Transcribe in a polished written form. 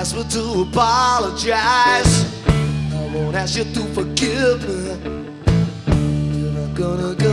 ask me to apologize. I won't ask you to forgive me. You're not gonna